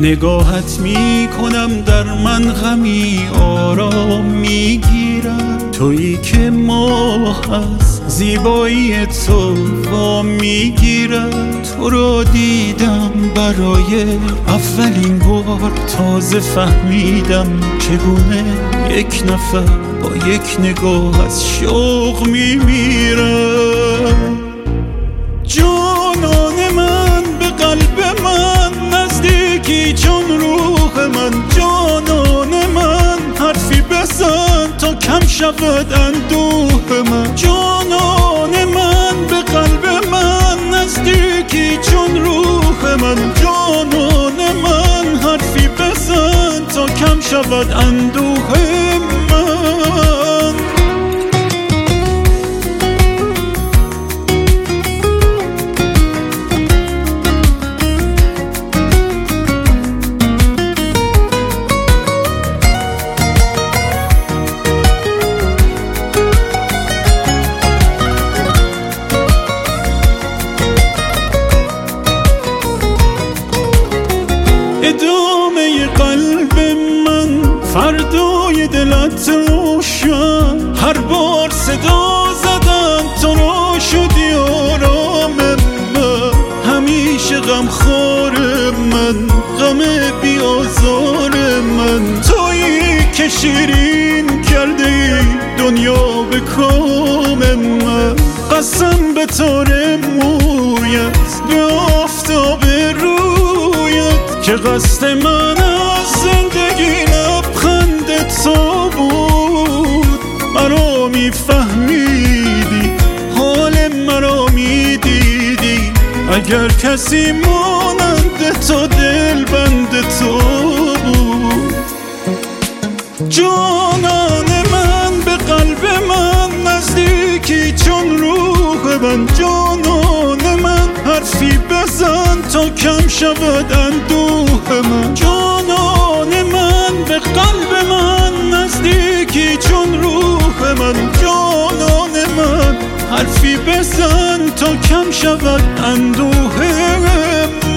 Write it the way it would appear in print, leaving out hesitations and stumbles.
نگاهت می کنم در من غمی آرام می گیرد. تویی که ماه از زیبایی تو وام می گیرد. تو را دیدم برای اولین بار، تازه فهمیدم چگونه یک نفر با یک نگاه از شوق می میرد. جانان من به قلب من نزدیکی چون روح من. جانان من حرفی بزن تا کم شود اندوه من. جانان من به قلب من نزدیکی چون روح من. جانان من حرفی بزن تا کم شود اندوه من. ادامه قلب من فردای دلت روشن. هر بار صدا زدم تو را شدی آرام من. همیشه غمخوار من، غم بیازار من. تویی که شیرین کرده ای دنیا به کام من. قسم به تار مویت، به آفتاب رویت، که قصد من از زندگی لبخند تو بود. مرا میفهمیدی، حال مرا میدیدی. اگر کسی مانند تو دلبند تو بود. جانان من به قلب من نزدیکی چون روح من. جانان من حرفی بزن تا کم شود اندوه من. جانان من به قلب من نزدیکی چون روح من. جانان من حرفی بزن تا کم شود اندوه من.